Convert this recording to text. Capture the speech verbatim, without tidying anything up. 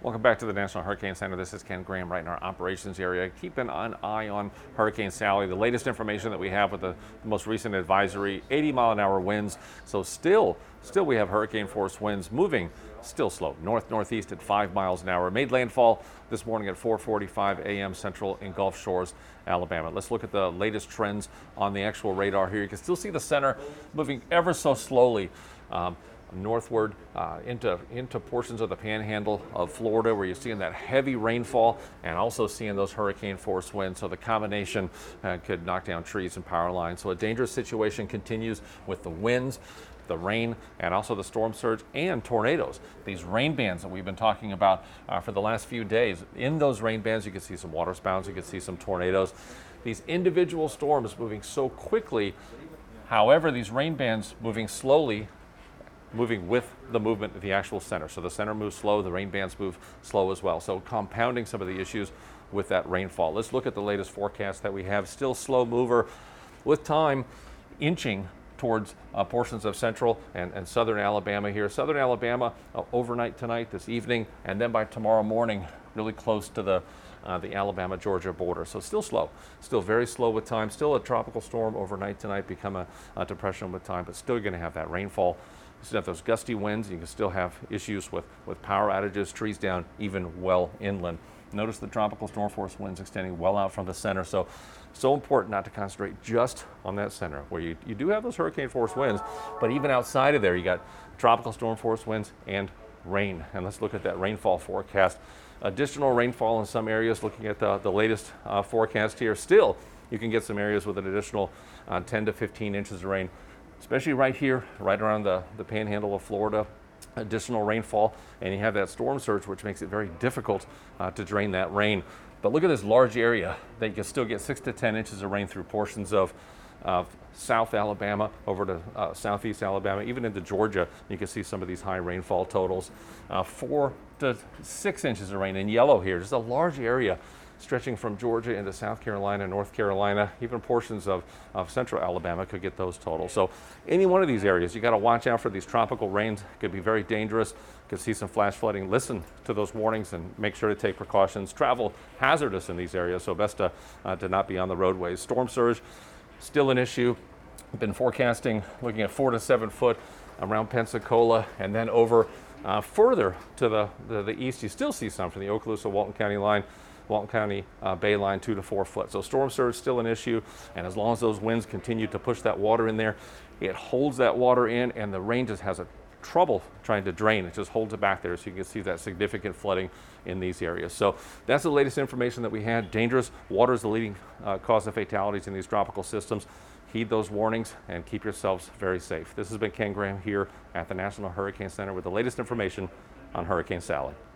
Welcome back to the National Hurricane Center. This is Ken Graham right in our operations area. Keeping an eye on Hurricane Sally. The latest information that we have with the most recent advisory, eighty mile an hour winds. So still, still we have hurricane force winds moving still slow. North-northeast at five miles an hour. Made landfall this morning at four forty-five a m central in Gulf Shores, Alabama. Let's look at the latest trends on the actual radar here. You can still see the center moving ever so slowly. Um, northward uh, into into portions of the panhandle of Florida, where you're seeing that heavy rainfall and also seeing those hurricane force winds. So the combination uh, could knock down trees and power lines. So a dangerous situation continues with the winds, the rain, and also the storm surge and tornadoes. These rain bands that we've been talking about uh, for the last few days. In those rain bands, you can see some water spouts, you can see some tornadoes. These individual storms moving so quickly. However, these rain bands moving slowly, moving with the movement of the actual center. So the center moves slow, the rain bands move slow as well. So compounding some of the issues with that rainfall. Let's look at the latest forecast that we have. Still slow mover with time inching towards uh, portions of central and, and southern Alabama here. Southern Alabama uh, overnight tonight, this evening, and then by tomorrow morning, really close to the Uh, the Alabama-Georgia border. So still slow, still very slow with time, still a tropical storm overnight tonight, become a, a depression with time, but still going to have that rainfall. You still have those gusty winds. You can still have issues with, with power outages, trees down, even well inland. Notice the tropical storm force winds extending well out from the center. So, so important not to concentrate just on that center, where you, you do have those hurricane force winds, but even outside of there, you got tropical storm force winds and rain. And let's look at that rainfall forecast. Additional rainfall in some areas, looking at the, the latest uh, forecast here. Still, you can get some areas with an additional uh, ten to fifteen inches of rain, especially right here, right around the, the panhandle of Florida. Additional rainfall, and you have that storm surge, which makes it very difficult uh, to drain that rain. But look at this large area that you can still get six to ten inches of rain through portions of of South Alabama over to uh, Southeast Alabama, even into Georgia. You can see some of these high rainfall totals. Uh, four to six inches of rain in yellow here. Just a large area stretching from Georgia into South Carolina, North Carolina, even portions of, of central Alabama could get those totals. So any one of these areas, you got to watch out for these tropical rains. It could be very dangerous. Could see some flash flooding. Listen to those warnings and make sure to take precautions. Travel hazardous in these areas, so best to, uh, to not be on the roadways. Storm surge, still an issue. Been forecasting, looking at four to seven foot around Pensacola, and then over uh, further to the, the, the east, you still see some from the Okaloosa-Walton County line, Walton County uh, Bay line, two to four foot. So storm surge still an issue, and as long as those winds continue to push that water in there, it holds that water in, and the rain just has a trouble trying to drain. It just holds it back there, so you can see that significant flooding in these areas. So that's the latest information that we had. Dangerous water is the leading uh, cause of fatalities in these tropical systems. Heed those warnings and keep yourselves very safe. This has been Ken Graham here at the National Hurricane Center with the latest information on Hurricane Sally.